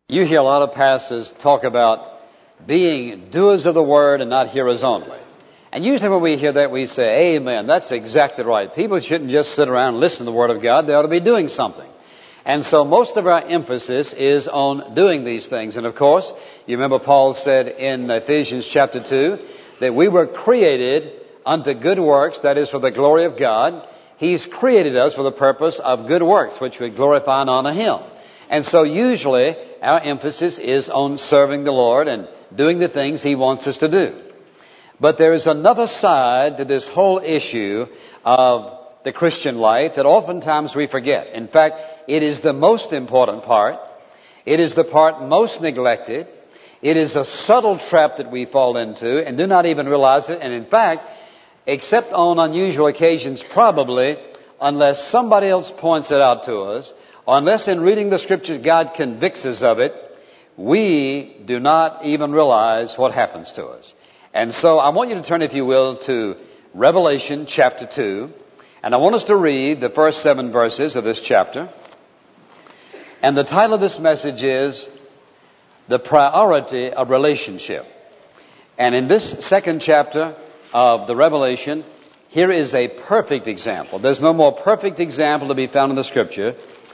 You hear a lot of pastors talk about being doers of the word and not hearers only. And usually when we hear that, we say, amen, that's exactly right. People shouldn't just sit around and listen to the word of God. They ought to be doing something. And so most of our emphasis is on doing these things. And of course, you remember Paul said in Ephesians chapter 2 that we were created unto good works, that is for the glory of God. He's created us for the purpose of good works, which would glorify and honor Him. And so usually our emphasis is on serving the Lord and doing the things He wants us to do. But there is another side to this whole issue of the Christian life that oftentimes we forget. In fact, it is the most important part. It is the part most neglected. It is a subtle trap that we fall into and do not even realize it. And in fact, except on unusual occasions, probably, unless somebody else points it out to us, or unless in reading the Scriptures God convicts us of it, we do not even realize what happens to us. And so I want you to turn, if you will, to Revelation chapter 2. And I want us to read the first 7 verses of this chapter. And the title of this message is The Priority of Relationship. And in this second chapter of the Revelation, here is a perfect example. There's no more perfect example to be found in the Scripture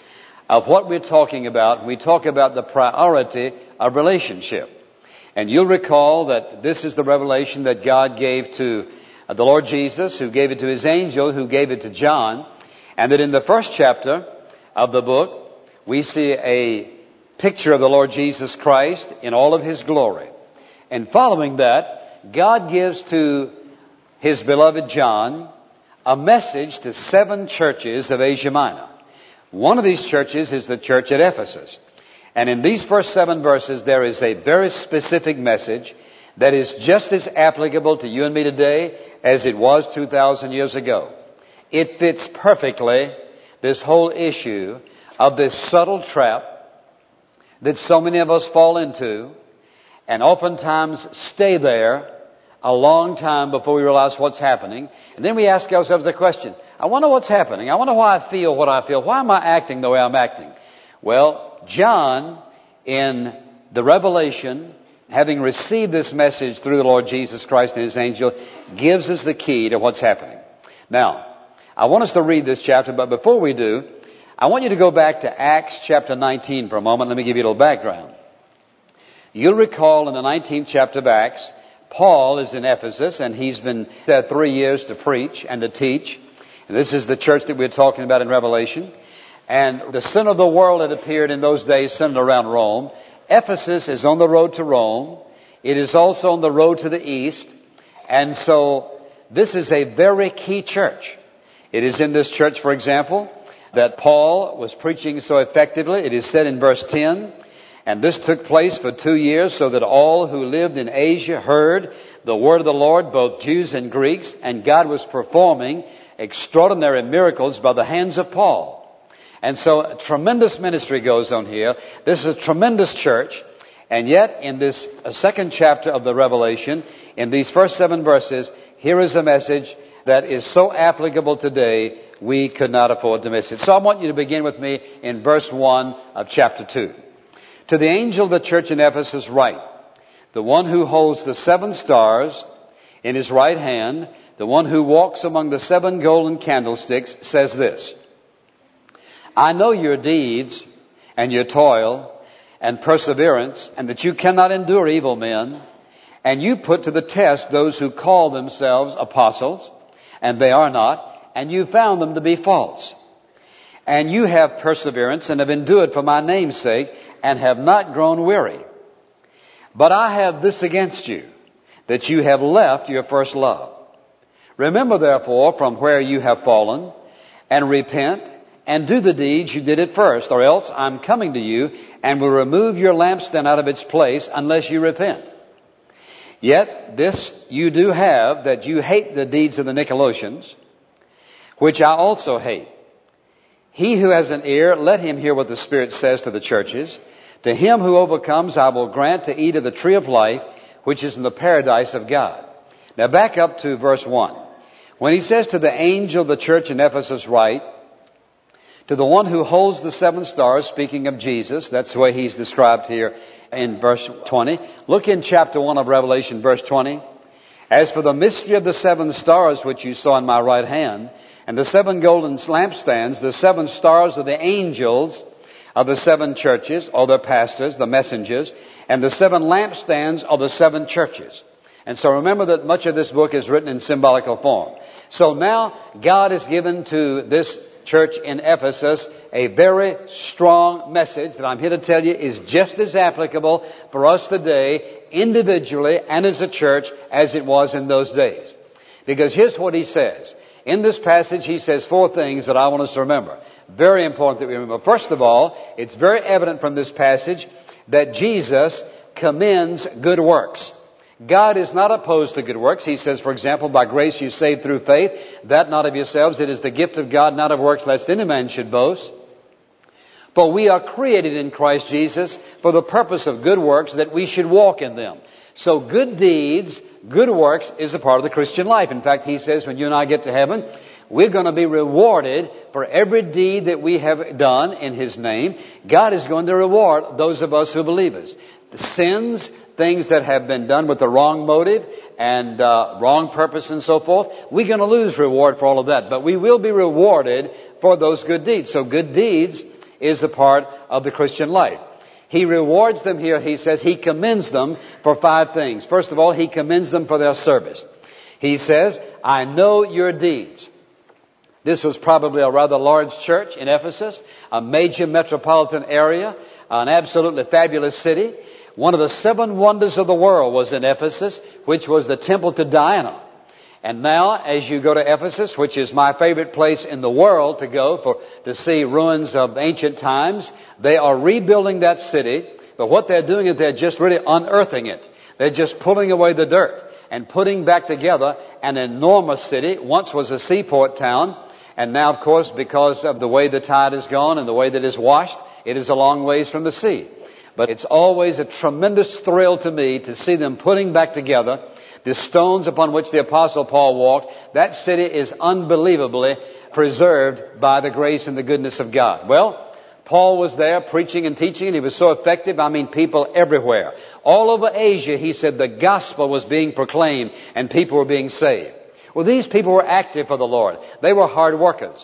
of what we're talking about. We talk about the priority of relationship. And you'll recall that this is the revelation that God gave to the Lord Jesus, who gave it to His angel, who gave it to John. And that in the first chapter of the book, we see a picture of the Lord Jesus Christ in all of His glory. And following that, God gives to His beloved John a message to 7 churches of Asia Minor. One of these churches is the church at Ephesus. And in these first 7 verses, there is a very specific message that is just as applicable to you and me today as it was 2,000 years ago. It fits perfectly this whole issue of this subtle trap that so many of us fall into and oftentimes stay there a long time before we realize what's happening. And then we ask ourselves the question, I wonder what's happening. I wonder why I feel what I feel. Why am I acting the way I'm acting? Well, John, in the Revelation, having received this message through the Lord Jesus Christ and His angel, gives us the key to what's happening. Now, I want us to read this chapter, but before we do, I want you to go back to Acts chapter 19 for a moment. Let me give you a little background. You'll recall in the 19th chapter of Acts, Paul is in Ephesus, and he's been there 3 years to preach and to teach. And this is the church that we're talking about in Revelation. And the sin of the world had appeared in those days centered around Rome. Ephesus is on the road to Rome. It is also on the road to the east. And so this is a very key church. It is in this church, for example, that Paul was preaching so effectively. It is said in verse 10, and this took place for 2 years, so that all who lived in Asia heard the word of the Lord, both Jews and Greeks, and God was performing extraordinary miracles by the hands of Paul. And so a tremendous ministry goes on here. This is a tremendous church. And yet, in this second chapter of the Revelation, in these first 7 verses, here is a message that is so applicable today, we could not afford to miss it. So I want you to begin with me in verse 1 of chapter 2. To the angel of the church in Ephesus write, the one who holds the 7 stars in his right hand, the one who walks among the 7 golden candlesticks, says this, I know your deeds and your toil and perseverance, and that you cannot endure evil men, and you put to the test those who call themselves apostles, and they are not, and you found them to be false. And you have perseverance and have endured for my name's sake, and have not grown weary. But I have this against you, that you have left your first love. Remember therefore from where you have fallen, and repent, and do the deeds you did at first, or else I'm coming to you and will remove your lampstand out of its place unless you repent. Yet this you do have, that you hate the deeds of the Nicolaitans, which I also hate. He who has an ear, let him hear what the Spirit says to the churches. To him who overcomes, I will grant to eat of the tree of life, which is in the paradise of God. Now back up to verse 1. When he says to the angel of the church in Ephesus write, To the one who holds the 7 stars, speaking of Jesus, that's the way he's described here in verse 20. Look in chapter 1 of Revelation, verse 20. As for the mystery of the 7 stars which you saw in my right hand, and the 7 golden lampstands, the 7 stars are the angels of the 7 churches, or the pastors, the messengers, and the 7 lampstands are the 7 churches. And so remember that much of this book is written in symbolical form. So now God has given to this church in Ephesus a very strong message that I'm here to tell you is just as applicable for us today, individually and as a church, as it was in those days. Because here's what he says. In this passage, he says 4 things that I want us to remember. Very important that we remember. First of all, it's very evident from this passage that Jesus commends good works. God is not opposed to good works. He says, for example, by grace you saved through faith, that not of yourselves, it is the gift of God, not of works, lest any man should boast. For we are created in Christ Jesus for the purpose of good works, that we should walk in them. So good deeds, good works is a part of the Christian life. In fact, he says when you and I get to heaven, we're going to be rewarded for every deed that we have done in His name. God is going to reward those of us who believe us. The sins, things that have been done with the wrong motive and wrong purpose and so forth, we're going to lose reward for all of that. But we will be rewarded for those good deeds. So good deeds is a part of the Christian life. He rewards them here. He says He commends them for 5 things. First of all, He commends them for their service. He says, I know your deeds. This was probably a rather large church in Ephesus, a major metropolitan area, an absolutely fabulous city. One of the 7 wonders of the world was in Ephesus, which was the temple to Diana. And now, as you go to Ephesus, which is my favorite place in the world to go to see ruins of ancient times, they are rebuilding that city. But what they're doing is they're just really unearthing it. They're just pulling away the dirt and putting back together an enormous city. Once was a seaport town. And now, of course, because of the way the tide has gone and the way that it's washed, it is a long ways from the sea. But it's always a tremendous thrill to me to see them putting back together the stones upon which the Apostle Paul walked. That city is unbelievably preserved by the grace and the goodness of God. Well, Paul was there preaching and teaching, and he was so effective. I mean, people everywhere. All over Asia, he said, the gospel was being proclaimed and people were being saved. Well, these people were active for the Lord. They were hard workers.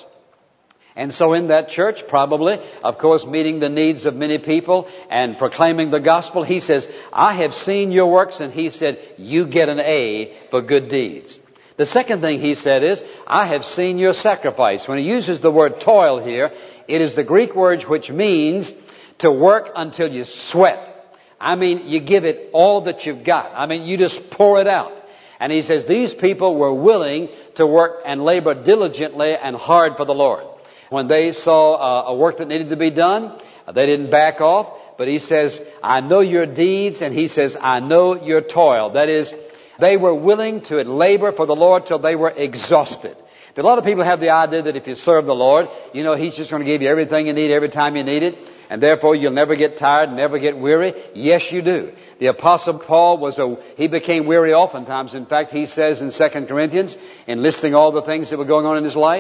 And so in that church, probably, of course, meeting the needs of many people and proclaiming the gospel, he says, I have seen your works, and he said, you get an A for good deeds. The second thing he said is, I have seen your sacrifice. When he uses the word toil here, it is the Greek word which means to work until you sweat. I mean, you give it all that you've got. I mean, you just pour it out. And he says these people were willing to work and labor diligently and hard for the Lord. When they saw a work that needed to be done, they didn't back off. But he says, I know your deeds, and he says, I know your toil. That is, they were willing to labor for the Lord till they were exhausted. A lot of people have the idea that if you serve the Lord, you know, He's just going to give you everything you need every time you need it. And therefore you'll never get tired, never get weary. Yes, you do. The Apostle Paul he became weary oftentimes. In fact, he says in 2 Corinthians, in listing all the things that were going on in his life,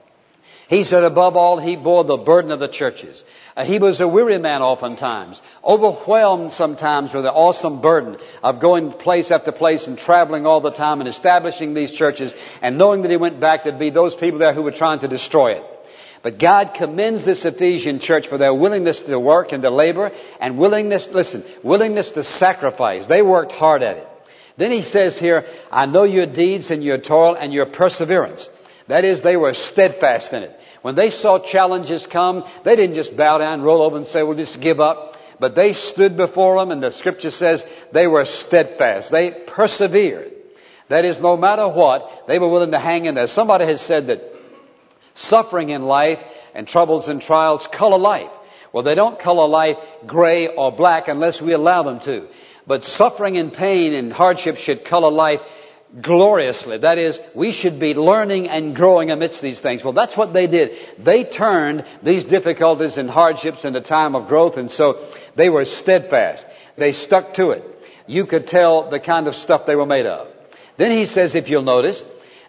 he said, above all, he bore the burden of the churches. He was a weary man oftentimes, overwhelmed sometimes with the awesome burden of going place after place and traveling all the time and establishing these churches, and knowing that he went back, there'd be those people there who were trying to destroy it. But God commends this Ephesian church for their willingness to work and to labor, and willingness to sacrifice. They worked hard at it. Then he says here, I know your deeds and your toil and your perseverance. That is, they were steadfast in it. When they saw challenges come, they didn't just bow down, roll over and say, we'll just give up. But they stood before them, and the Scripture says they were steadfast. They persevered. That is, no matter what, they were willing to hang in there. Somebody has said that suffering in life and troubles and trials color life. Well, they don't color life gray or black unless we allow them to. But suffering and pain and hardship should color life gloriously. That is, we should be learning and growing amidst these things. Well, that's what they did. They turned these difficulties and hardships into time of growth, and so they were steadfast. They stuck to it. You could tell the kind of stuff they were made of. Then he says, if you'll notice,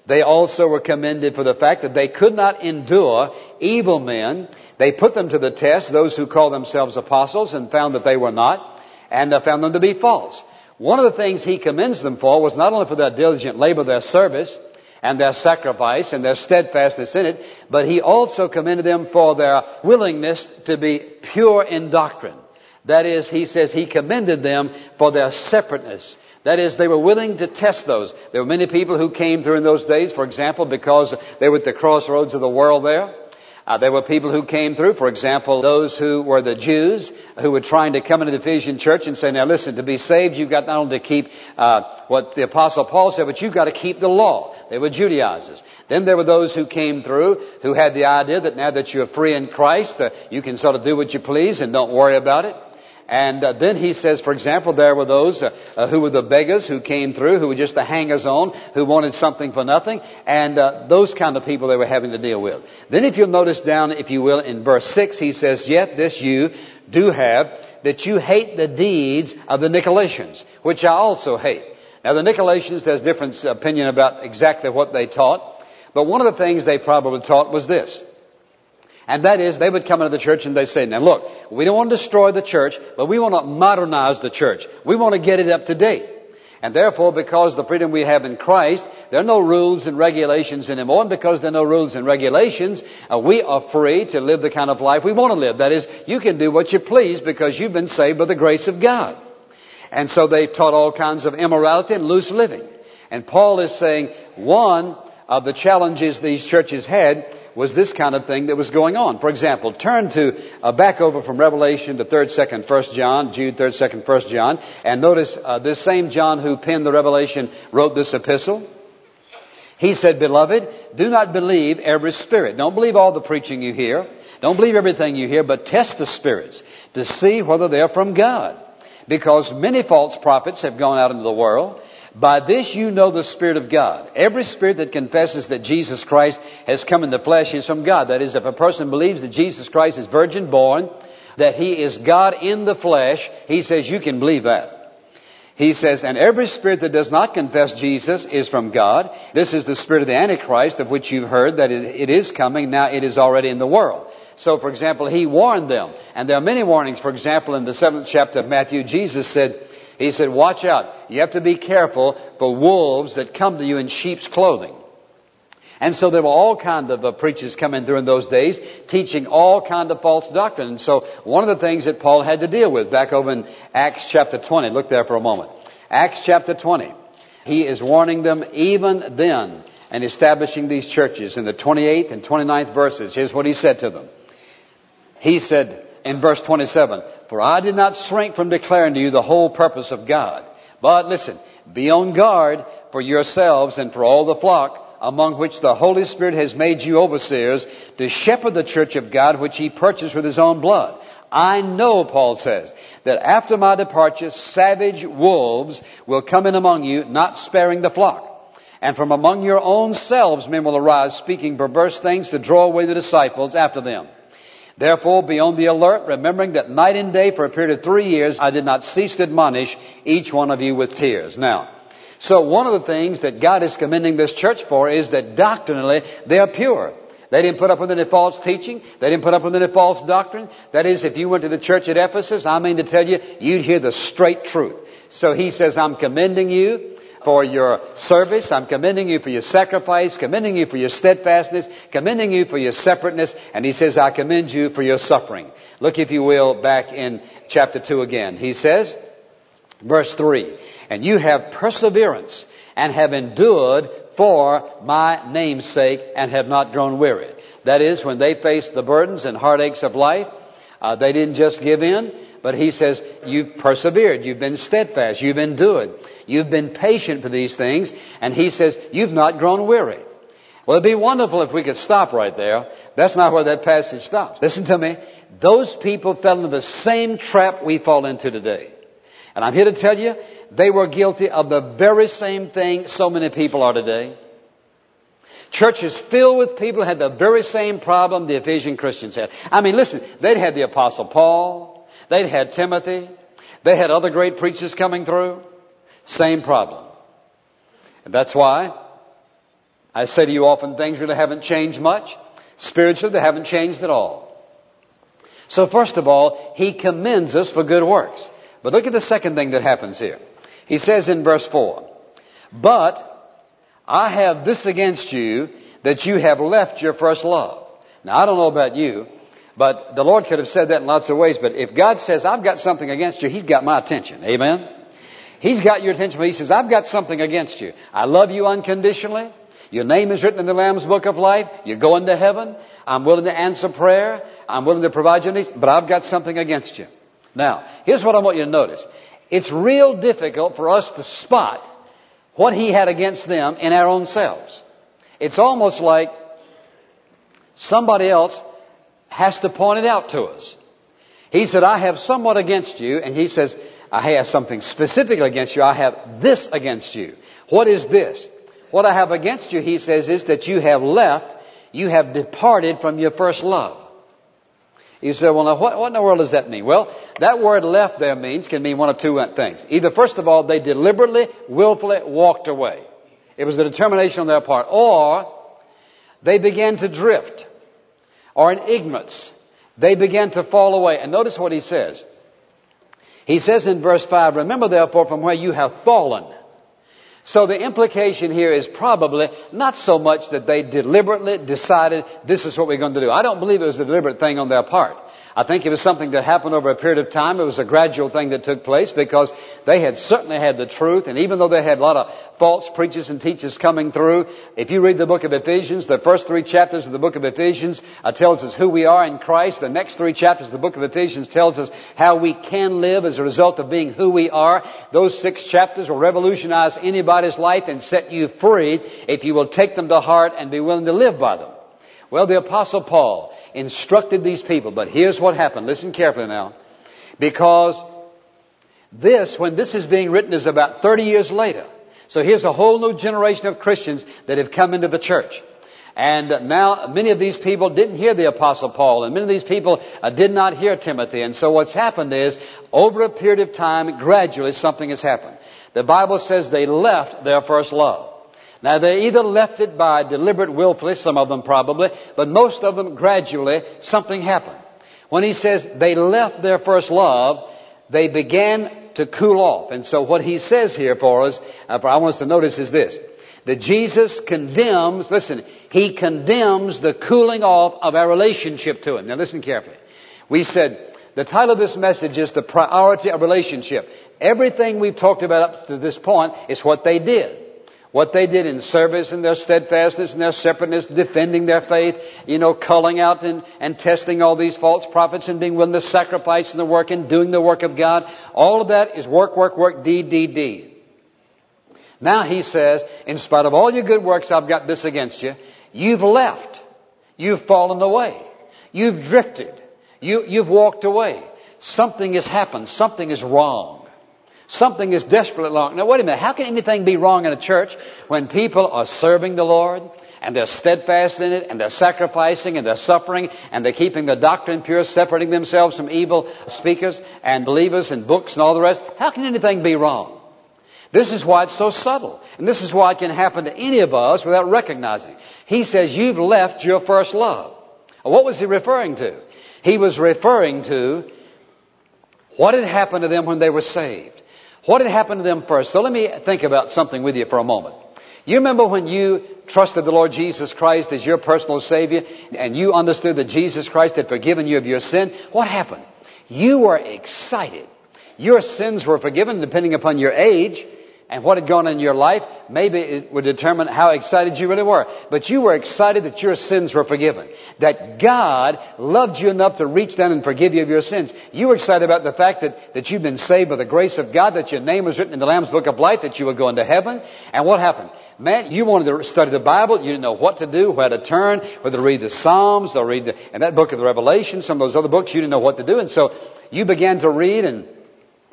They also were commended for the fact that they could not endure evil men. They put them to the test, those who call themselves apostles, and found that they were not, and found them to be false. One of the things he commends them for was not only for their diligent labor, their service, and their sacrifice, and their steadfastness in it, but he also commended them for their willingness to be pure in doctrine. That is, he says he commended them for their separateness. That is, they were willing to test those. There were many people who came through in those days, for example, because they were at the crossroads of the world there. There were people who came through, for example, those who were the Jews who were trying to come into the Ephesian church and say, now listen, to be saved, you've got not only to keep what the Apostle Paul said, but you've got to keep the law. They were Judaizers. Then there were those who came through who had the idea that now that you're free in Christ, you can sort of do what you please and don't worry about it. And then he says, for example, there were those who were the beggars who came through, who were just the hangers-on, who wanted something for nothing, and those kind of people they were having to deal with. Then if you'll notice down, if you will, in verse 6, he says, yet this you do have, that you hate the deeds of the Nicolaitans, which I also hate. Now the Nicolaitans, there's different opinion about exactly what they taught, but one of the things they probably taught was this. And that is, they would come into the church and they say, now look, we don't want to destroy the church, but we want to modernize the church. We want to get it up to date. And therefore, because of the freedom we have in Christ, there are no rules and regulations anymore. And because there are no rules and regulations, we are free to live the kind of life we want to live. That is, you can do what you please because you've been saved by the grace of God. And so they taught all kinds of immorality and loose living. And Paul is saying one of the challenges these churches had was this kind of thing that was going on. For example, turn to back over from Revelation to 3rd, 2nd, 1st John, Jude, 3rd, 2nd, 1st John, and notice this same John who penned the Revelation wrote this epistle. He said, beloved, do not believe every spirit. Don't believe all the preaching you hear. Don't believe everything you hear, but test the spirits to see whether they are from God. Because many false prophets have gone out into the world. By this you know the Spirit of God. Every spirit that confesses that Jesus Christ has come in the flesh is from God. That is, if a person believes that Jesus Christ is virgin born, that He is God in the flesh, he says you can believe that. He says, and every spirit that does not confess Jesus is from God. This is the spirit of the Antichrist, of which you've heard that it is coming. Now it is already in the world. So, for example, he warned them. And there are many warnings. For example, in the 7th chapter of Matthew, Jesus said, he said, watch out. You have to be careful for wolves that come to you in sheep's clothing. And so there were all kinds of preachers coming through in those days, teaching all kinds of false doctrine. And so one of the things that Paul had to deal with, back over in Acts chapter 20, look there for a moment. Acts chapter 20. He is warning them even then and establishing these churches in the 28th and 29th verses. Here's what he said to them. He said in verse 27, for I did not shrink from declaring to you the whole purpose of God. But listen, be on guard for yourselves and for all the flock, among which the Holy Spirit has made you overseers, to shepherd the church of God, which He purchased with His own blood. I know, Paul says, that after my departure, savage wolves will come in among you, not sparing the flock. And from among your own selves men will arise, speaking perverse things to draw away the disciples after them. Therefore, be on the alert, remembering that night and day for a period of 3 years, I did not cease to admonish each one of you with tears. Now, so one of the things that God is commending this church for is that doctrinally they are pure. They didn't put up with any false teaching. They didn't put up with any false doctrine. That is, if you went to the church at Ephesus, I mean to tell you, you'd hear the straight truth. So he says, I'm commending you for your service. I'm commending you for your sacrifice, commending you for your steadfastness, commending you for your separateness. And he says, I commend you for your suffering. Look, if you will, back in chapter 2 again. He says, verse 3, and you have perseverance and have endured for my name's sake and have not grown weary. That is, when they faced the burdens and heartaches of life, they didn't just give in, but he says, you've persevered, you've been steadfast, you've endured, you've been patient for these things, and he says, you've not grown weary. Well, it'd be wonderful if we could stop right there. That's not where that passage stops. Listen to me. Those people fell into the same trap we fall into today. And I'm here to tell you, they were guilty of the very same thing so many people are today. Churches filled with people who had the very same problem the Ephesian Christians had. I mean, listen, they'd had the Apostle Paul. They'd had Timothy. They had other great preachers coming through. Same problem. And that's why I say to you often, things really haven't changed much. Spiritually, they haven't changed at all. So first of all, He commends us for good works. But look at the second thing that happens here. He says in verse 4, but I have this against you, that you have left your first love. Now, I don't know about you, but the Lord could have said that in lots of ways. But if God says, I've got something against you, He's got my attention. Amen? He's got your attention, but He says, I've got something against you. I love you unconditionally. Your name is written in the Lamb's Book of Life. You're going to heaven. I'm willing to answer prayer. I'm willing to provide your needs, but I've got something against you. Now, here's what I want you to notice. It's real difficult for us to spot what He had against them in our own selves. It's almost like somebody else has to point it out to us. He said, I have somewhat against you, and He says, I have something specific against you. I have this against you. What is this? What I have against you, He says, is that you have left, you have departed from your first love. You say, well, now what in the world does that mean? Well, that word left there can mean one of two things. Either, first of all, they deliberately, willfully walked away. It was a determination on their part. Or they began to drift. Or in ignorance, they began to fall away. And notice what He says. He says in verse 5, remember therefore from where you have fallen. So the implication here is probably not so much that they deliberately decided this is what we're going to do. I don't believe it was a deliberate thing on their part. I think it was something that happened over a period of time. It was a gradual thing that took place because they had certainly had the truth. And even though they had a lot of false preachers and teachers coming through, if you read the book of Ephesians, the first 3 chapters of the book of Ephesians tells us who we are in Christ. The next 3 chapters of the book of Ephesians tells us how we can live as a result of being who we are. Those 6 chapters will revolutionize anybody's life and set you free if you will take them to heart and be willing to live by them. Well, the Apostle Paul instructed these people, but here's what happened. Listen carefully now. Because when this is being written, is about 30 years later. So here's a whole new generation of Christians that have come into the church. And now many of these people didn't hear the Apostle Paul, and many of these people did not hear Timothy. And so what's happened is, over a period of time, gradually something has happened. The Bible says they left their first love. Now, they either left it by deliberate willfully, some of them probably, but most of them gradually, something happened. When he says they left their first love, they began to cool off. And so what he says here for us, I want us to notice is this, that Jesus condemns, listen, He condemns the cooling off of our relationship to Him. Now listen carefully. We said, the title of this message is the priority of relationship. Everything we've talked about up to this point is what they did. What they did in service and their steadfastness and their separateness, defending their faith, culling out and testing all these false prophets and being willing to sacrifice in the work and doing the work of God. All of that is work, work, work, deed, deed, deed. Now He says, in spite of all your good works, I've got this against you. You've left. You've fallen away. You've drifted. You've walked away. Something has happened. Something is wrong. Something is desperately wrong. Now wait a minute. How can anything be wrong in a church when people are serving the Lord and they're steadfast in it and they're sacrificing and they're suffering and they're keeping the doctrine pure, separating themselves from evil speakers and believers and books and all the rest? How can anything be wrong? This is why it's so subtle. And this is why it can happen to any of us without recognizing it. He says, you've left your first love. What was He referring to? He was referring to what had happened to them when they were saved. What had happened to them first? So let me think about something with you for a moment. You remember when you trusted the Lord Jesus Christ as your personal Savior and you understood that Jesus Christ had forgiven you of your sin? What happened? You were excited. Your sins were forgiven depending upon your age and what had gone on in your life. Maybe it would determine how excited you really were. But you were excited that your sins were forgiven. That God loved you enough to reach down and forgive you of your sins. You were excited about the fact that you've been saved by the grace of God, that your name was written in the Lamb's Book of Life, that you were going to heaven. And what happened? Man, you wanted to study the Bible. You didn't know what to do, where to turn, whether to read the Psalms or and that book of the Revelation, some of those other books, you didn't know what to do. And so you began to read and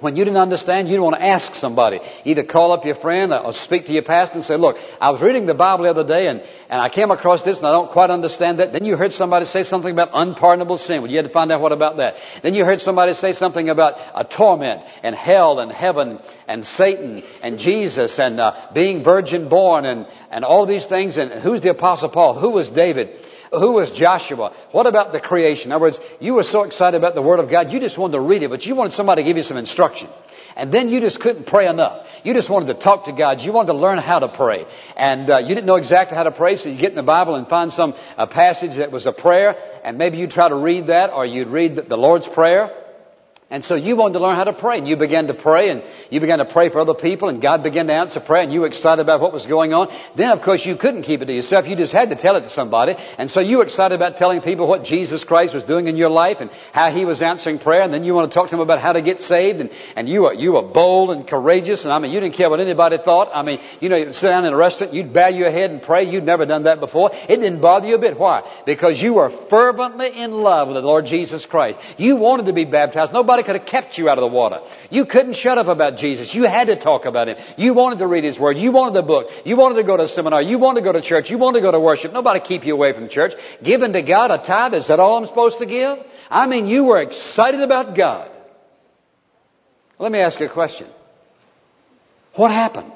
When you didn't understand, you want to ask somebody. Either call up your friend or speak to your pastor and say, look, I was reading the Bible the other day and I came across this and I don't quite understand that. Then you heard somebody say something about unpardonable sin. Well, you had to find out what about that. Then you heard somebody say something about a torment and hell and heaven and Satan and Jesus and being virgin born and all these things. And who's the Apostle Paul? Who was David? Who was Joshua? What about the creation? In other words, you were so excited about the Word of God, you just wanted to read it, but you wanted somebody to give you some instruction. And then you just couldn't pray enough. You just wanted to talk to God. You wanted to learn how to pray. And you didn't know exactly how to pray, so you get in the Bible and find some passage that was a prayer, and maybe you'd try to read that, or you'd read the Lord's Prayer. And so you wanted to learn how to pray, and you began to pray, and you began to pray for other people, and God began to answer prayer, and you were excited about what was going on. Then, of course, you couldn't keep it to yourself. You just had to tell it to somebody. And so you were excited about telling people what Jesus Christ was doing in your life and how He was answering prayer. And then you want to talk to them about how to get saved. And you were bold and courageous. And I mean, you didn't care what anybody thought. I mean, you'd sit down in a restaurant, you'd bow your head and pray. You'd never done that before. It didn't bother you a bit. Why? Because you were fervently in love with the Lord Jesus Christ. You wanted to be baptized. Nobody could have kept you out of the water. You couldn't shut up about Jesus. You had to talk about Him. You wanted to read His Word. You wanted the book. You wanted to go to a seminar. You wanted to go to church. You wanted to go to worship. Nobody keep you away from church. Giving to God a tithe, is that all I'm supposed to give? I mean, you were excited about God. Let me ask you a question. What happened?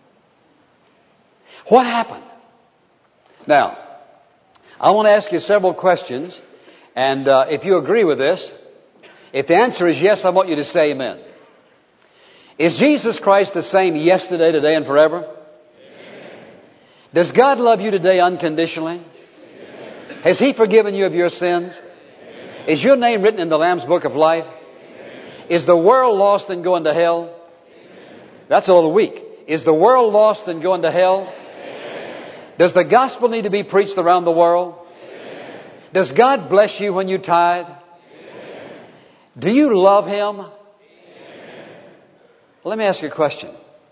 What happened? Now, I want to ask you several questions, and if you agree with this, if the answer is yes, I want you to say amen. Is Jesus Christ the same yesterday, today, and forever? Amen. Does God love you today unconditionally? Amen. Has He forgiven you of your sins? Amen. Is your name written in the Lamb's Book of Life? Amen. Is the world lost and going to hell? Amen. That's a little weak. Is the world lost and going to hell? Amen. Does the gospel need to be preached around the world? Amen. Does God bless you when you tithe? Do you love Him? Amen. Let me ask you a question.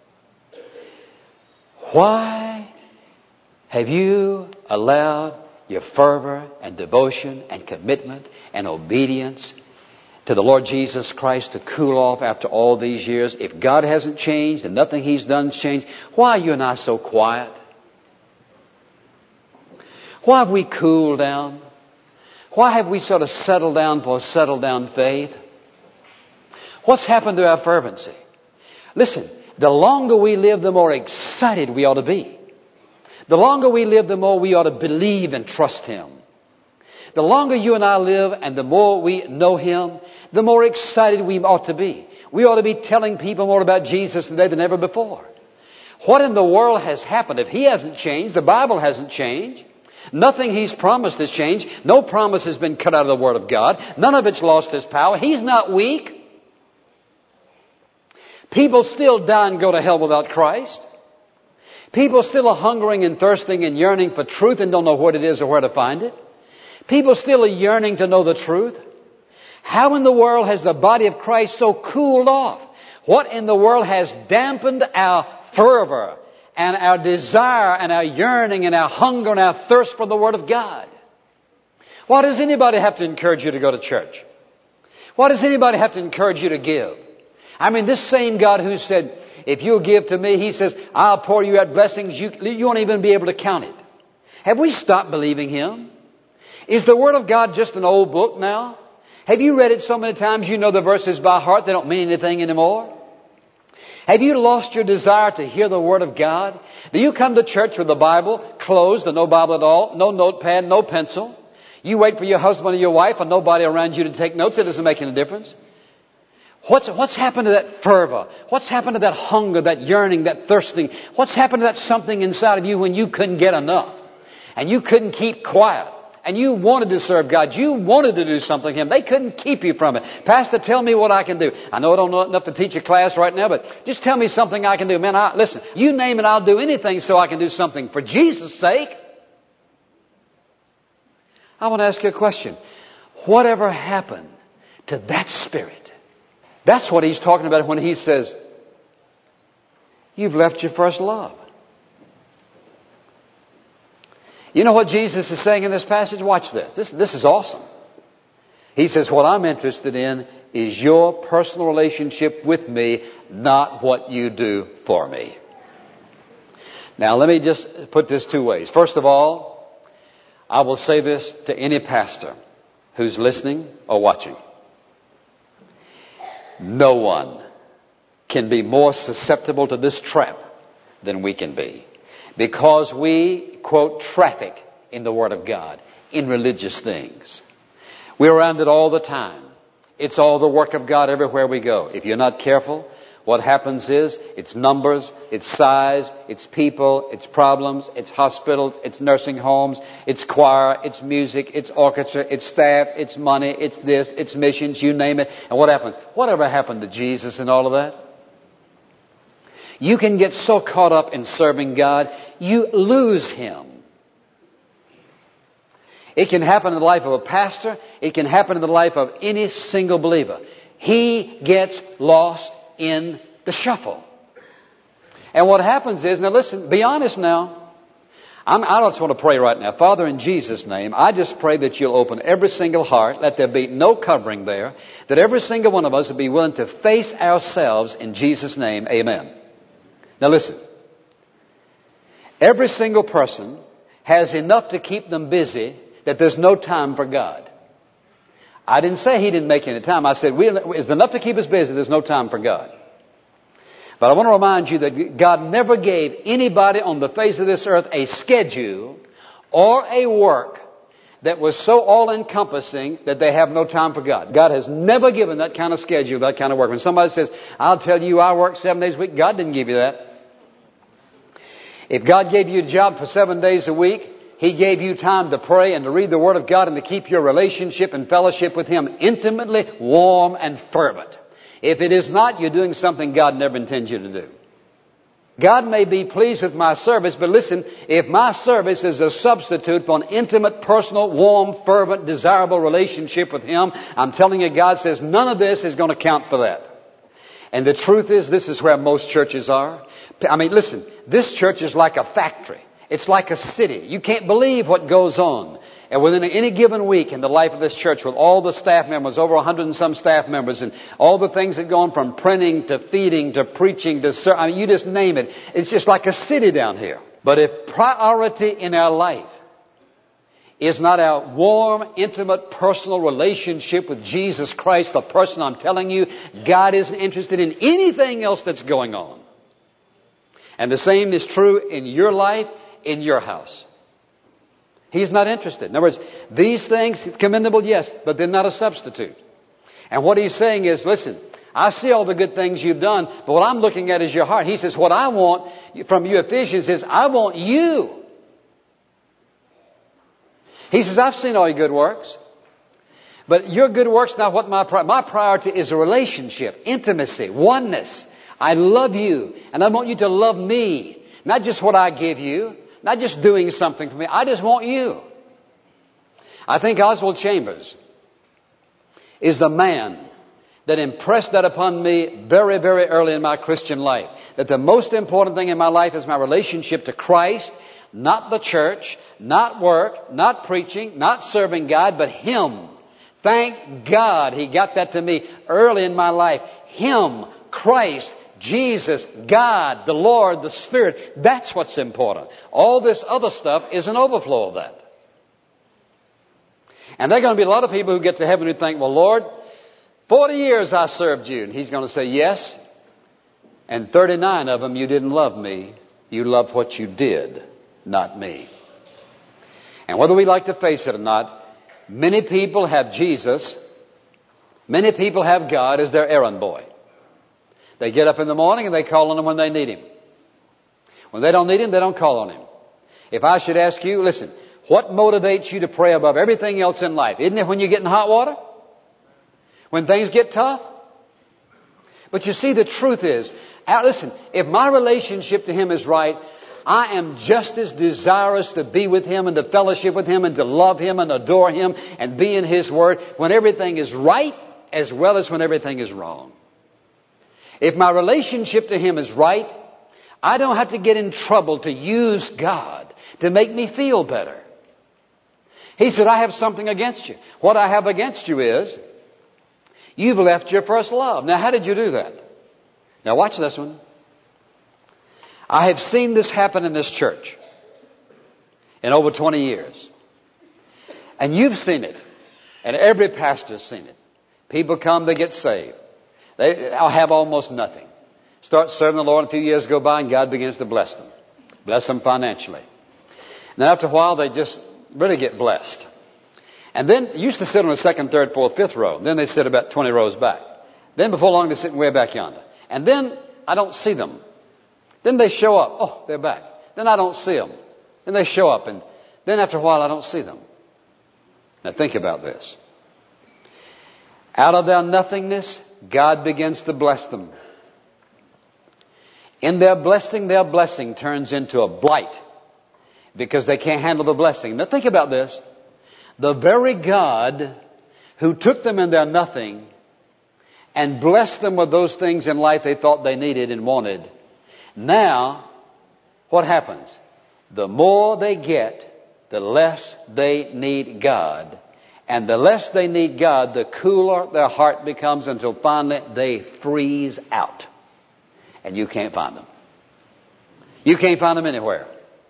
Why have you allowed your fervor and devotion and commitment and obedience to the Lord Jesus Christ to cool off after all these years? If God hasn't changed and nothing He's done's changed, why are you and I so quiet? Why have we cooled down? Why have we sort of settled down for a settled down faith? What's happened to our fervency? Listen, the longer we live, the more excited we ought to be. The longer we live, the more we ought to believe and trust Him. The longer you and I live and the more we know Him, the more excited we ought to be. We ought to be telling people more about Jesus today than ever before. What in the world has happened? If He hasn't changed, the Bible hasn't changed. Nothing He's promised has changed. No promise has been cut out of the Word of God. None of it's lost its power. He's not weak. People still die and go to hell without Christ. People still are hungering and thirsting and yearning for truth and don't know what it is or where to find it. People still are yearning to know the truth. How in the world has the body of Christ so cooled off? What in the world has dampened our fervor and our desire and our yearning and our hunger and our thirst for the Word of God? Why does anybody have to encourage you to go to church? Why does anybody have to encourage you to give? I mean, this same God who said, if you'll give to me, He says, I'll pour you out blessings. You won't even be able to count it. Have we stopped believing Him? Is the Word of God just an old book now? Have you read it so many times you know the verses by heart, they don't mean anything anymore? Have you lost your desire to hear the Word of God? Do you come to church with the Bible closed or no Bible at all, no notepad, no pencil? You wait for your husband or your wife or nobody around you to take notes. It doesn't make any difference. What's happened to that fervor? What's happened to that hunger, that yearning, that thirsting? What's happened to that something inside of you when you couldn't get enough? And you couldn't keep quiet? And you wanted to serve God. You wanted to do something for Him. They couldn't keep you from it. Pastor, tell me what I can do. I know I don't know enough to teach a class right now, but just tell me something I can do. Man, listen, you name it, I'll do anything so I can do something for Jesus' sake. I want to ask you a question. Whatever happened to that spirit? That's what He's talking about when He says, you've left your first love. You know what Jesus is saying in this passage? Watch this. This is awesome. He says, what I'm interested in is your personal relationship with me, not what you do for me. Now let me just put this two ways. First of all, I will say this to any pastor who's listening or watching. No one can be more susceptible to this trap than we can be. Because we, quote, traffic in the Word of God, in religious things. We're around it all the time. It's all the work of God everywhere we go. If you're not careful, what happens is, it's numbers, it's size, it's people, it's problems, it's hospitals, it's nursing homes, it's choir, it's music, it's orchestra, it's staff, it's money, it's this, it's missions, you name it. And what happens? Whatever happened to Jesus and all of that? You can get so caught up in serving God, you lose Him. It can happen in the life of a pastor. It can happen in the life of any single believer. He gets lost in the shuffle. And what happens is, now listen, be honest now. I just want to pray right now. Father, in Jesus' name, I just pray that you'll open every single heart. Let there be no covering there. That every single one of us will be willing to face ourselves in Jesus' name. Amen. Now listen. Every single person has enough to keep them busy that there's no time for God. I didn't say He didn't make any time. I said, it's enough to keep us busy, there's no time for God. But I want to remind you that God never gave anybody on the face of this earth a schedule or a work that was so all-encompassing that they have no time for God. God has never given that kind of schedule, that kind of work. When somebody says, I'll tell you I work 7 days a week, God didn't give you that. If God gave you a job for 7 days a week, He gave you time to pray and to read the Word of God and to keep your relationship and fellowship with Him intimately warm and fervent. If it is not, you're doing something God never intends you to do. God may be pleased with my service, but listen, if my service is a substitute for an intimate, personal, warm, fervent, desirable relationship with Him, I'm telling you, God says none of this is going to count for that. And the truth is, this is where most churches are. I mean, listen, this church is like a factory. It's like a city. You can't believe what goes on. And within any given week in the life of this church, with all the staff members, over 100 and some staff members, and all the things that go on from printing to feeding to preaching to I mean, you just name it. It's just like a city down here. But if priority in our life is not our warm, intimate, personal relationship with Jesus Christ, the person, I'm telling you, God isn't interested in anything else that's going on. And the same is true in your life, in your house. He's not interested. In other words, these things, commendable, yes, but they're not a substitute. And what He's saying is, listen, I see all the good things you've done, but what I'm looking at is your heart. He says, what I want from you, Ephesians, is I want you. He says, I've seen all your good works. But your good works not what my priority is a relationship, intimacy, oneness. I love you, and I want you to love me. Not just what I give you, not just doing something for me. I just want you. I think Oswald Chambers is the man that impressed that upon me very, very early in my Christian life. That the most important thing in my life is my relationship to Christ, not the church, not work, not preaching, not serving God, but Him. Thank God He got that to me early in my life. Him, Christ, Jesus, God, the Lord, the Spirit. That's what's important. All this other stuff is an overflow of that. And there are going to be a lot of people who get to heaven who think, well, Lord, 40 years I served you. And He's going to say, yes. And 39 of them, you didn't love me. You loved what you did, not me. And whether we like to face it or not, many people have Jesus. Many people have God as their errand boy. They get up in the morning and they call on Him when they need Him. When they don't need Him, they don't call on Him. If I should ask you, listen, what motivates you to pray above everything else in life? Isn't it when you get in hot water? When things get tough? But you see, the truth is, listen, if my relationship to Him is right, I am just as desirous to be with Him and to fellowship with Him and to love Him and adore Him and be in His Word when everything is right as well as when everything is wrong. If my relationship to Him is right, I don't have to get in trouble to use God to make me feel better. He said, I have something against you. What I have against you is You've left your first love. Now, how did you do that? Now, watch this one. I have seen this happen in this church in over 20 years. And you've seen it. And every pastor's seen it. People come, they get saved. I'll have almost nothing. Start serving the Lord, a few years go by, and God begins to bless them. Bless them financially. And then after a while, they just really get blessed. And then used to sit on the second, third, fourth, fifth row. Then they sit about 20 rows back. Then before long, they're sitting way back yonder. And then I don't see them. Then they show up. Oh, they're back. Then I don't see them. Then they show up. And then after a while, I don't see them. Now think about this. Out of their nothingness, God begins to bless them. In their blessing turns into a blight because they can't handle the blessing. Now think about this. The very God who took them in their nothing and blessed them with those things in life they thought they needed and wanted. Now, what happens? The more they get, the less they need God. And the less they need God, the cooler their heart becomes until finally they freeze out. And you can't find them. You can't find them anywhere.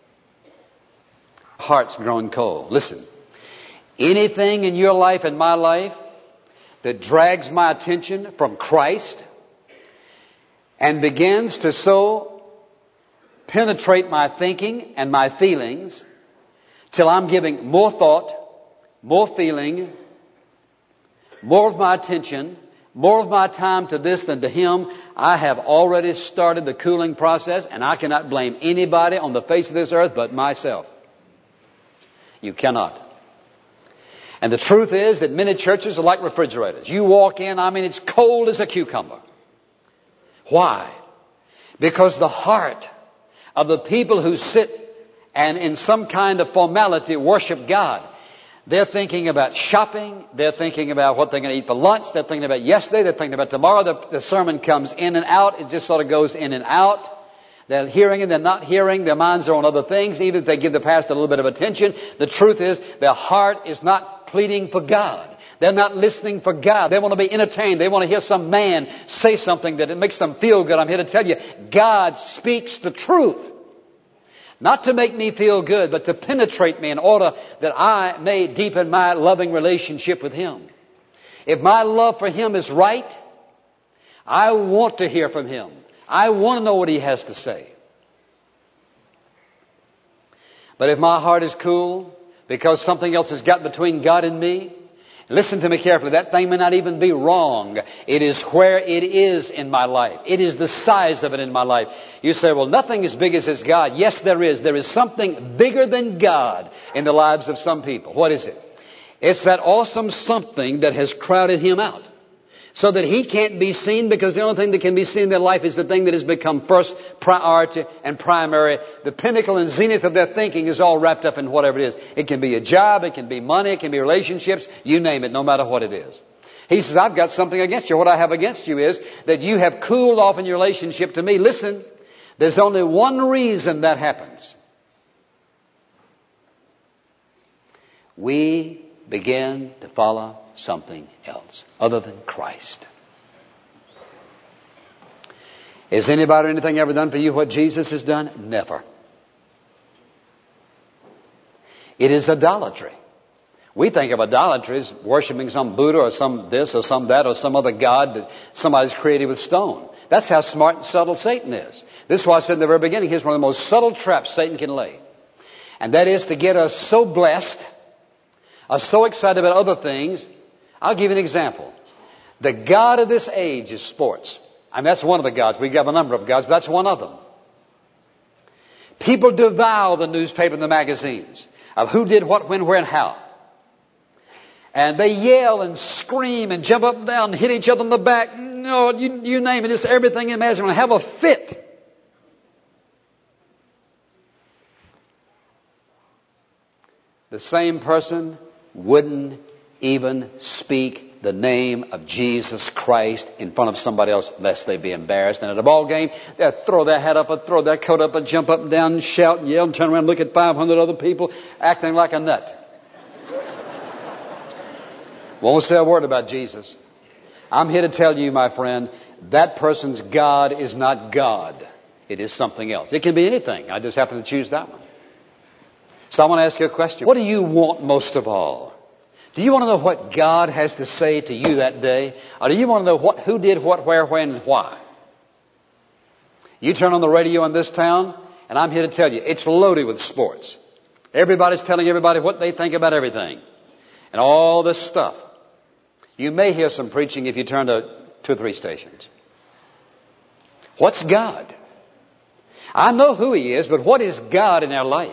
Heart's grown cold. Listen, anything in your life and my life that drags my attention from Christ and begins to so penetrate my thinking and my feelings till I'm giving more thought, more feeling, more of my attention, more of my time to this than to Him, I have already started the cooling process, and I cannot blame anybody on the face of this earth but myself. You cannot. And the truth is that many churches are like refrigerators. You walk in, it's cold as a cucumber. Why? Because the heart of the people who sit and in some kind of formality worship God, they're thinking about shopping. They're thinking about what they're going to eat for lunch. They're thinking about yesterday. They're thinking about tomorrow. The sermon comes in and out. It just sort of goes in and out. They're hearing and they're not hearing. Their minds are on other things. Even if they give the pastor a little bit of attention, the truth is their heart is not pleading for God. They're not listening for God. They want to be entertained. They want to hear some man say something that it makes them feel good. I'm here to tell you, God speaks the truth. Not to make me feel good, but to penetrate me in order that I may deepen my loving relationship with Him. If my love for Him is right, I want to hear from Him. I want to know what He has to say. But if my heart is cool because something else has got between God and me, listen to me carefully. That thing may not even be wrong. It is where it is in my life. It is the size of it in my life. You say, well, nothing as big as God. Yes, there is. There is something bigger than God in the lives of some people. What is it? It's that awesome something that has crowded Him out. So that He can't be seen, because the only thing that can be seen in their life is the thing that has become first priority and primary. The pinnacle and zenith of their thinking is all wrapped up in whatever it is. It can be a job, it can be money, it can be relationships, you name it, no matter what it is. He says, I've got something against you. What I have against you is that you have cooled off in your relationship to me. Listen, there's only one reason that happens. We begin to follow something else other than Christ. Has anybody or anything ever done for you what Jesus has done? Never. It is idolatry. We think of idolatry as worshiping some Buddha or some this or some that or some other god that somebody's created with stone. That's how smart and subtle Satan is. This is why I said in the very beginning, here's one of the most subtle traps Satan can lay. And that is to get us so blessed, us so excited about other things. I'll give you an example. The god of this age is sports. That's one of the gods. We have a number of gods, but that's one of them. People devour the newspaper and the magazines of who did what, when, where, and how. And they yell and scream and jump up and down and hit each other in the back. No, you name it. It's everything imaginable. Have a fit. The same person wouldn't even speak the name of Jesus Christ in front of somebody else lest they be embarrassed. And at a ball game, they'll throw their hat up and throw their coat up and jump up and down and shout and yell and turn around and look at 500 other people acting like a nut. Won't say a word about Jesus. I'm here to tell you, my friend, that person's God is not God. It is something else. It can be anything. I just happen to choose that one. So I want to ask you a question. What do you want most of all? Do you want to know what God has to say to you that day? Or do you want to know who did what, where, when, and why? You turn on the radio in this town, and I'm here to tell you, it's loaded with sports. Everybody's telling everybody what they think about everything. And all this stuff. You may hear some preaching if you turn to 2 or 3 stations. What's God? I know who He is, but what is God in our life?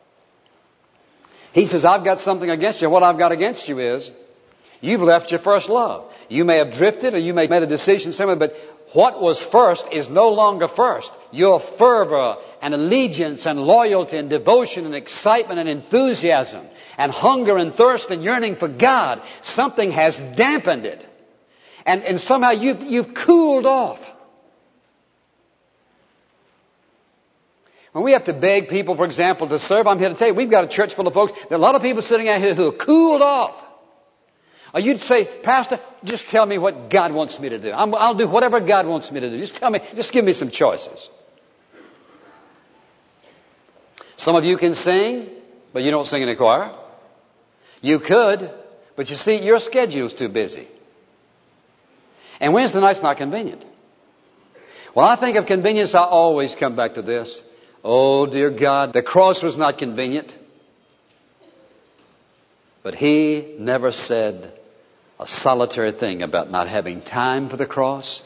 He says, I've got something against you. What I've got against you is you've left your first love. You may have drifted or you may have made a decision somewhere, but what was first is no longer first. Your fervor and allegiance and loyalty and devotion and excitement and enthusiasm and hunger and thirst and yearning for God, something has dampened it. And somehow you've cooled off. When we have to beg people, for example, to serve, I'm here to tell you, we've got a church full of folks, there are a lot of people sitting out here who are cooled off. Or you'd say, Pastor, just tell me what God wants me to do. I'll do whatever God wants me to do. Just give me some choices. Some of you can sing, but you don't sing in a choir. You could, but you see, your schedule's too busy. And Wednesday night's not convenient. When I think of convenience, I always come back to this. Oh, dear God, the cross was not convenient. But He never said a solitary thing about not having time for the cross,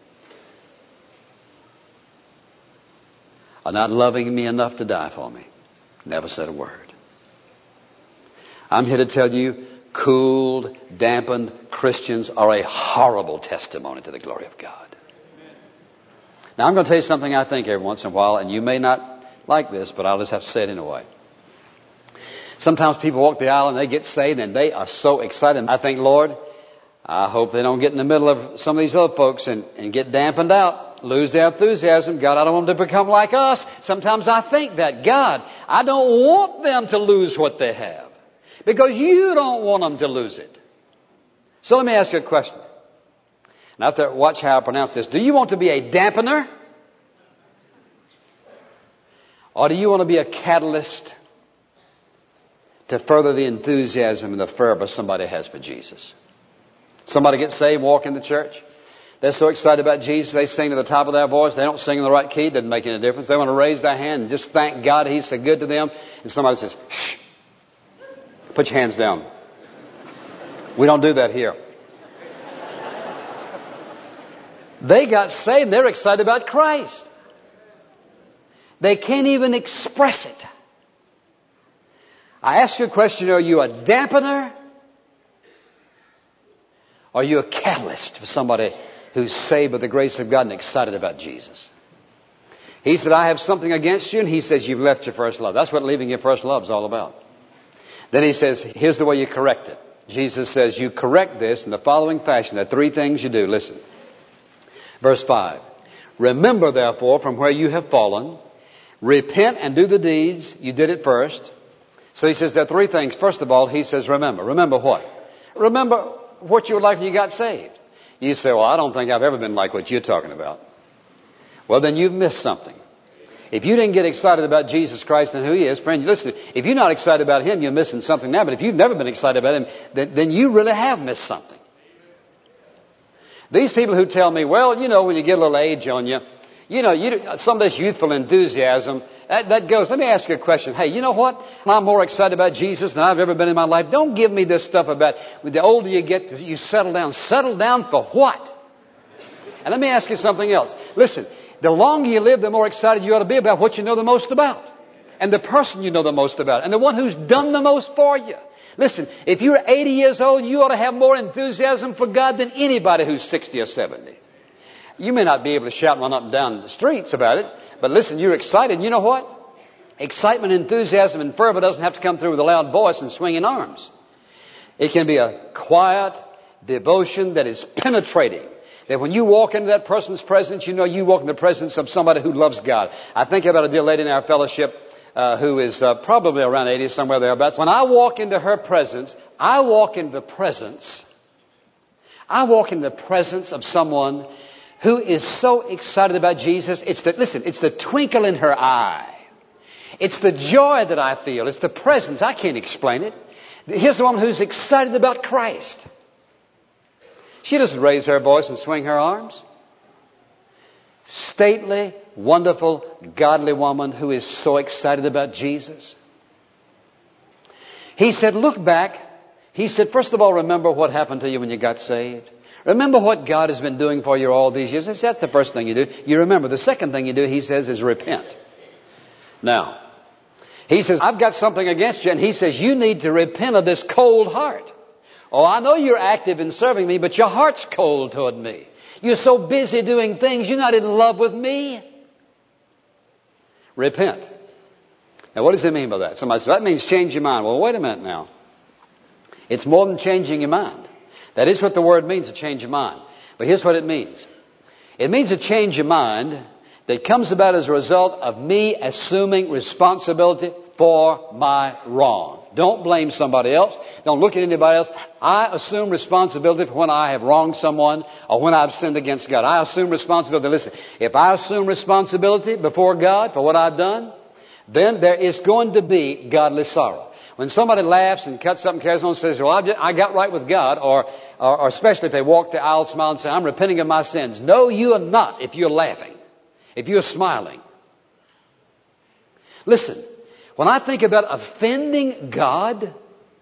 or not loving me enough to die for me. Never said a word. I'm here to tell you, cooled, dampened Christians are a horrible testimony to the glory of God. Now, I'm going to tell you something I think every once in a while, and you may not like this, but I'll just have to say it anyway. Sometimes people walk the aisle and they get saved and they are so excited. I think, Lord, I hope they don't get in the middle of some of these other folks and get dampened out, lose their enthusiasm. God, I don't want them to become like us. Sometimes I think that, God, I don't want them to lose what they have because you don't want them to lose it. So let me ask you a question. And I have to watch how I pronounce this. Do you want to be a dampener? Or do you want to be a catalyst to further the enthusiasm and the fervor somebody has for Jesus? Somebody gets saved, walk in the church. They're so excited about Jesus, they sing to the top of their voice. They don't sing in the right key. It doesn't make any difference. They want to raise their hand and just thank God He's so good to them. And somebody says, shh, put your hands down. We don't do that here. They got saved and they're excited about Christ. They can't even express it. I ask you a question, are you a dampener? Or are you a catalyst for somebody who's saved by the grace of God and excited about Jesus? He said, I have something against you, and He says, you've left your first love. That's what leaving your first love is all about. Then He says, here's the way you correct it. Jesus says, you correct this in the following fashion. There are 3 things you do. Listen. Verse 5. Remember, therefore, from where you have fallen, repent and do the deeds you did at first. So He says there are 3 things. First of all, He says remember. Remember what? Remember what you were like when you got saved. You say, well, I don't think I've ever been like what you're talking about. Well, then you've missed something. If you didn't get excited about Jesus Christ and who He is, friend, listen, if you're not excited about Him, you're missing something now. But if you've never been excited about Him, then you really have missed something. These people who tell me, well, when you get a little age on you, some of this youthful enthusiasm, that goes. Let me ask you a question. Hey, you know what? I'm more excited about Jesus than I've ever been in my life. Don't give me this stuff about the older you get, you settle down. Settle down for what? And let me ask you something else. Listen, the longer you live, the more excited you ought to be about what you know the most about. And the person you know the most about. And the one who's done the most for you. Listen, if you're 80 years old, you ought to have more enthusiasm for God than anybody who's 60 or 70. You may not be able to shout and run up and down the streets about it, but listen, you're excited. You know what? Excitement, enthusiasm, and fervor doesn't have to come through with a loud voice and swinging arms. It can be a quiet devotion that is penetrating. That when you walk into that person's presence, you know you walk in the presence of somebody who loves God. I think about a dear lady in our fellowship who is probably around 80, somewhere thereabouts. When I walk into her presence, I walk into the presence. I walk in the presence of someone who is so excited about Jesus. It's the twinkle in her eye. It's the joy that I feel. It's the presence. I can't explain it. Here's the woman who's excited about Christ. She doesn't raise her voice and swing her arms. Stately, wonderful, godly woman who is so excited about Jesus. He said, look back. He said, first of all, remember what happened to you when you got saved. Remember what God has been doing for you all these years. That's the first thing you do. You remember. The second thing you do, he says, is repent. Now, he says, I've got something against you. And he says, you need to repent of this cold heart. Oh, I know you're active in serving me, but your heart's cold toward me. You're so busy doing things, you're not in love with me. Repent. Now, what does he mean by that? Somebody says, that means change your mind. Well, wait a minute now. It's more than changing your mind. That is what the word means, to change your mind. But here's what it means. It means to change your mind that comes about as a result of me assuming responsibility for my wrong. Don't blame somebody else. Don't look at anybody else. I assume responsibility for when I have wronged someone or when I've sinned against God. I assume responsibility. Listen, if I assume responsibility before God for what I've done, then there is going to be godly sorrow. When somebody laughs and cuts up and carries on and says, well, I got right with God, or especially if they walk the aisle, smile and say, I'm repenting of my sins. No, you are not if you're laughing, if you're smiling. Listen, when I think about offending God,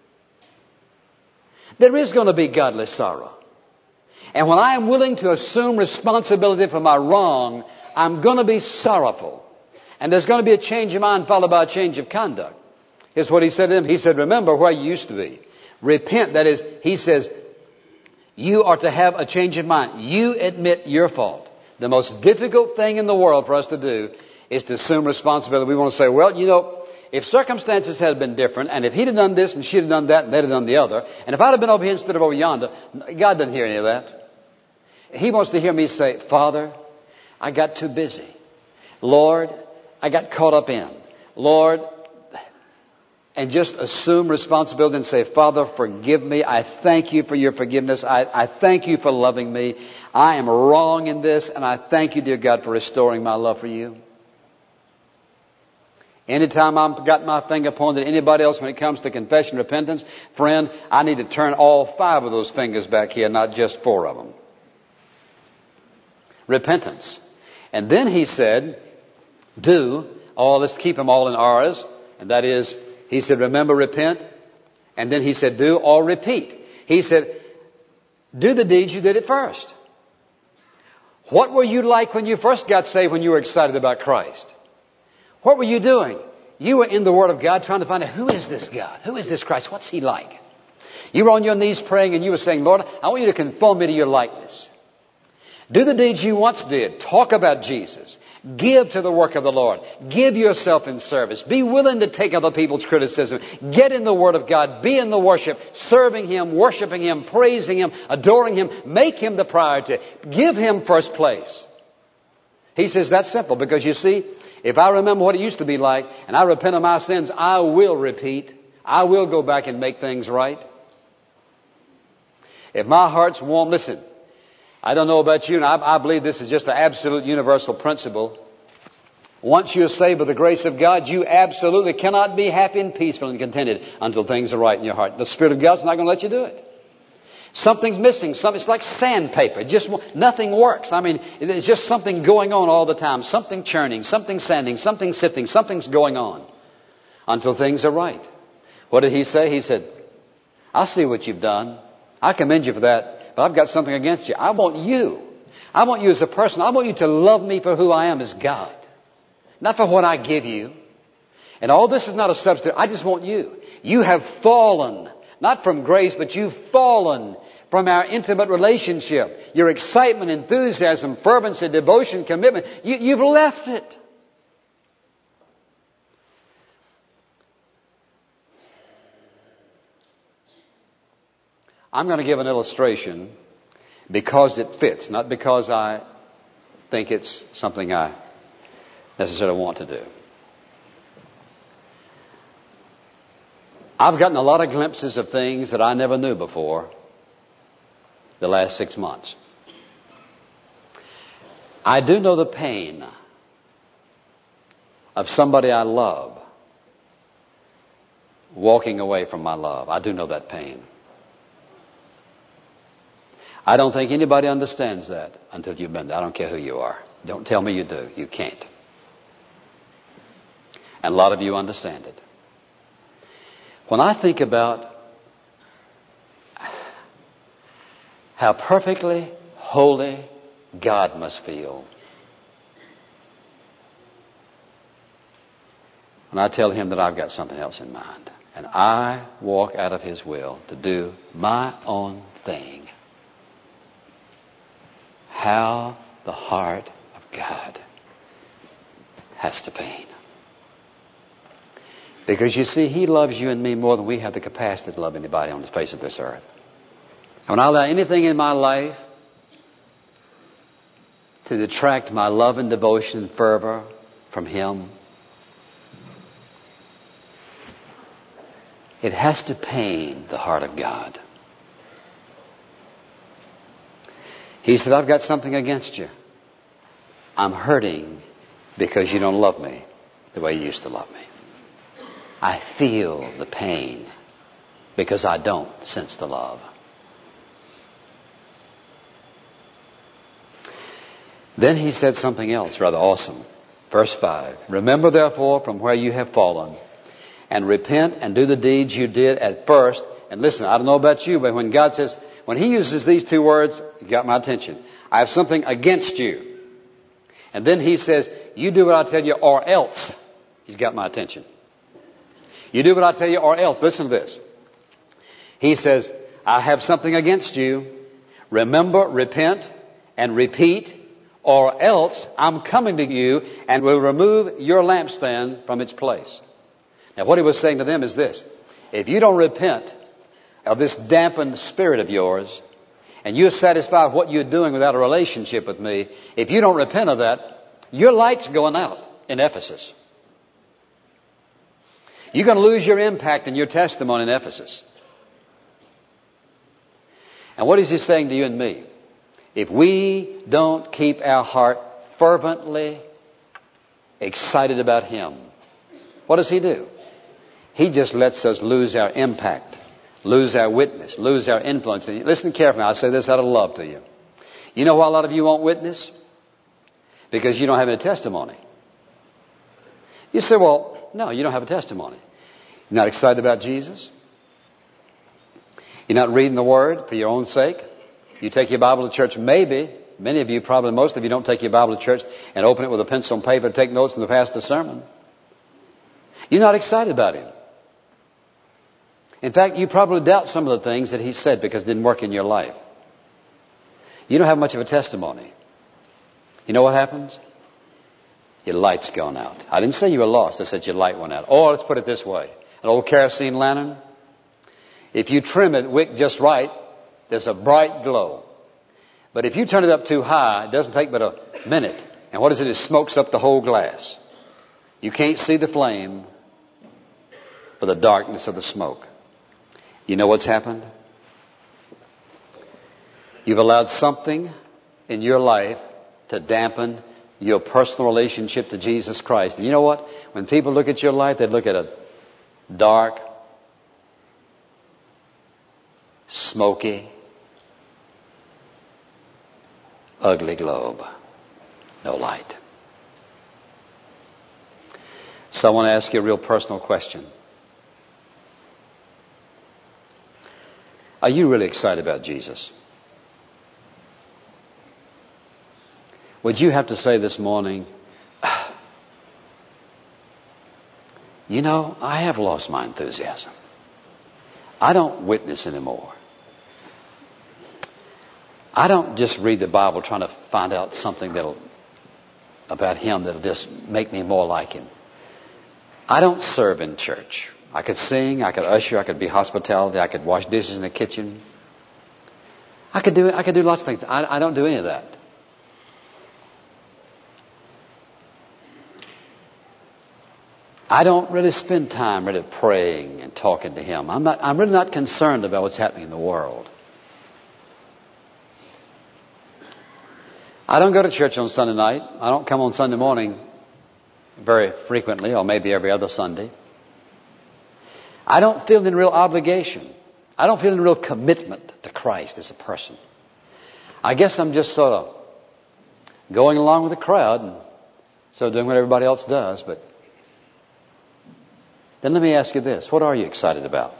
there is going to be godly sorrow. And when I am willing to assume responsibility for my wrong, I'm going to be sorrowful. And there's going to be a change of mind followed by a change of conduct. Here's what he said to them. He said, remember where you used to be. Repent. That is, he says, you are to have a change of mind. You admit your fault. The most difficult thing in the world for us to do is to assume responsibility. We want to say, well, you know, if circumstances had been different, and if he'd have done this and she'd have done that and they'd have done the other, and if I'd have been over here instead of over yonder, God doesn't hear any of that. He wants to hear me say, Father, I got too busy. Lord, I got caught up in. Lord, and just assume responsibility and say, Father, forgive me. I thank you for your forgiveness. I thank you for loving me. I am wrong in this, and I thank you, dear God, for restoring my love for you. Anytime I've got my finger pointed at anybody else when it comes to confession and repentance, friend, I need to turn all 5 of those fingers back here, not just 4 of them. Repentance. And then he said, let's keep them all in R's, and that is, he said, remember, repent. And then he said, do or repeat. He said, do the deeds you did at first. What were you like when you first got saved, when you were excited about Christ? What were you doing? You were in the Word of God trying to find out, who is this God? Who is this Christ? What's He like? You were on your knees praying and you were saying, Lord, I want you to conform me to your likeness. Do the deeds you once did. Talk about Jesus. Give to the work of the Lord. Give yourself in service. Be willing to take other people's criticism. Get in the Word of God. Be in the worship. Serving Him, worshiping Him, praising Him, adoring Him. Make Him the priority. Give Him first place. He says that's simple because you see, if I remember what it used to be like and I repent of my sins, I will repeat. I will go back and make things right. If my heart's warm, listen, I don't know about you, and I believe this is just an absolute universal principle. Once you're saved by the grace of God, you absolutely cannot be happy and peaceful and contented until things are right in your heart. The Spirit of God's not going to let you do it. Something's missing. It's like sandpaper. Nothing works. I mean, there's just something going on all the time. Something churning, something sanding, something sifting, something's going on until things are right. What did he say? He said, I see what you've done. I commend you for that. But I've got something against you. I want you. I want you as a person. I want you to love me for who I am as God. Not for what I give you. And all this is not a substitute. I just want you. You have fallen. Not from grace, but you've fallen from our intimate relationship. Your excitement, enthusiasm, fervency, devotion, commitment. You've left it. I'm going to give an illustration because it fits, not because I think it's something I necessarily want to do. I've gotten a lot of glimpses of things that I never knew before. the last 6 months. I do know the pain of somebody I love walking away from my love. I do know that pain. I don't think anybody understands that until you've been there. I don't care who you are. Don't tell me you do. You can't. And a lot of you understand it. When I think about how perfectly holy God must feel when I tell Him that I've got something else in mind, and I walk out of His will to do my own thing, how the heart of God has to pain. Because you see, He loves you and me more than we have the capacity to love anybody on the face of this earth. And when I allow anything in my life to detract my love and devotion and fervor from Him, it has to pain the heart of God. He said, I've got something against you. I'm hurting because you don't love me the way you used to love me. I feel the pain because I don't sense the love. Then He said something else rather awesome. Verse 5, remember therefore from where you have fallen, and repent and do the deeds you did at first. And listen, I don't know about you, but when God says, when He uses these two words, you got my attention. I have something against you. And then He says, you do what I tell you or else. He's got my attention. You do what I tell you or else. Listen to this. He says, I have something against you. Remember, repent, and repeat, or else I'm coming to you and will remove your lampstand from its place. Now what He was saying to them is this. If you don't repent of this dampened spirit of yours, and you're satisfied with what you're doing without a relationship with me, if you don't repent of that, your light's going out in Ephesus. You're going to lose your impact and your testimony in Ephesus. And what is He saying to you and me? If we don't keep our heart fervently excited about Him, what does He do? He just lets us lose our impact, lose our witness, lose our influence. And listen carefully. I say this out of love to you. You know why a lot of you won't witness? Because you don't have any testimony. You say, well, no, you don't have a testimony. You're not excited about Jesus. You're not reading the Word for your own sake. You take your Bible to church, maybe. Many of you, probably most of you, don't take your Bible to church and open it with a pencil and paper and take notes and pass the sermon. You're not excited about Him. In fact, you probably doubt some of the things that He said because it didn't work in your life. You don't have much of a testimony. You know what happens? Your light's gone out. I didn't say you were lost. I said your light went out. Or let's put it this way. An old kerosene lantern. If you trim it wick just right, there's a bright glow. But if you turn it up too high, it doesn't take but a minute. And what is it? It smokes up the whole glass. You can't see the flame for the darkness of the smoke. You know what's happened? You've allowed something in your life to dampen your personal relationship to Jesus Christ. And you know what? When people look at your life, they look at a dark, smoky, ugly globe. No light. So I want to ask you a real personal question. Are you really excited about Jesus? Would you have to say this morning, you know, I have lost my enthusiasm. I don't witness anymore. I don't just read the Bible trying to find out something about Him that'll just make me more like Him. I don't serve in church. I could sing, I could usher, I could be hospitality, I could wash dishes in the kitchen. I could do lots of things. I don't do any of that. I don't really spend time really praying and talking to Him. I'm really not concerned about what's happening in the world. I don't go to church on Sunday night. I don't come on Sunday morning very frequently, or maybe every other Sunday. I don't feel any real obligation. I don't feel any real commitment to Christ as a person. I guess I'm just sort of going along with the crowd and sort of doing what everybody else does. But then let me ask you this. What are you excited about?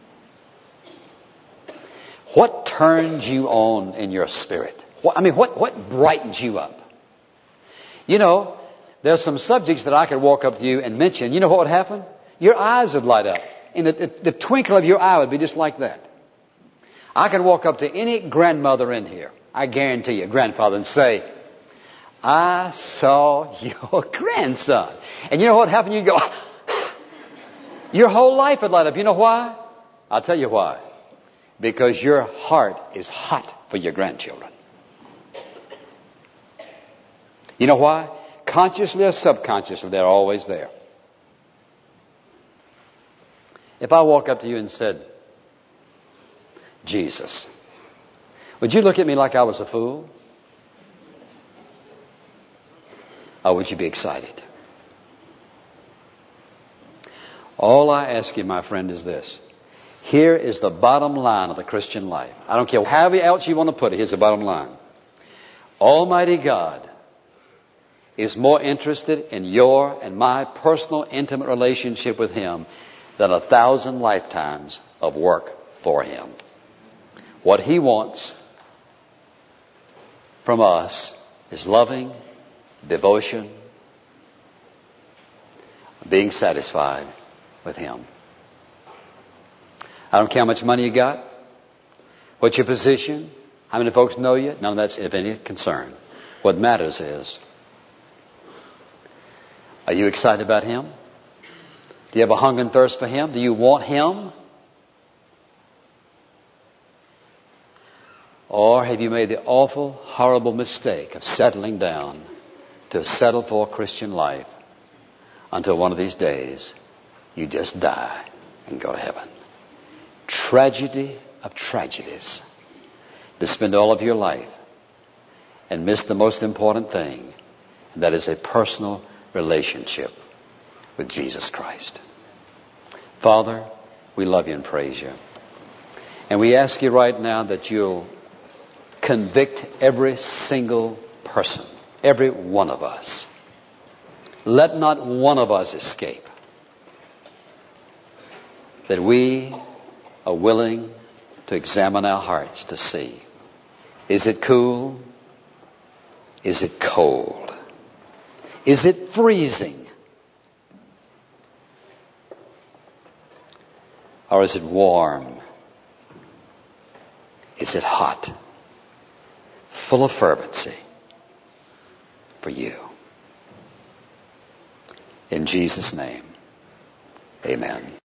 What turns you on in your spirit? What brightens you up? You know, there's some subjects that I could walk up to you and mention. You know what would happen? Your eyes would light up. And the twinkle of your eye would be just like that. I could walk up to any grandmother in here, I guarantee you, grandfather, and say, I saw your grandson. And you know what would happen? You'd go, your whole life would light up. You know why? I'll tell you why. Because your heart is hot for your grandchildren. You know why? Consciously or subconsciously, they're always there. If I walk up to you and said, Jesus, would you look at me like I was a fool? Or would you be excited? All I ask you, my friend, is this. Here is the bottom line of the Christian life. I don't care however else you want to put it. Here's the bottom line. Almighty God is more interested in your and my personal intimate relationship with Him than 1,000 lifetimes of work for Him. What He wants from us is loving devotion, being satisfied with Him. I don't care how much money you got, what's your position, how many folks know you, none of that's of any concern. What matters is, are you excited about Him? Do you have a hunger and thirst for Him? Do you want Him? Or have you made the awful, horrible mistake of settling down to settle for a Christian life until one of these days you just die and go to heaven? Tragedy of tragedies. To spend all of your life and miss the most important thing, and that is a personal relationship with Jesus Christ. Father, we love you and praise you. And we ask you right now that you'll convict every single person, every one of us. Let not one of us escape. That we are willing to examine our hearts to see, is it cool? Is it cold? Is it freezing? Or is it warm? Is it hot? Full of fervency for you. In Jesus' name, amen.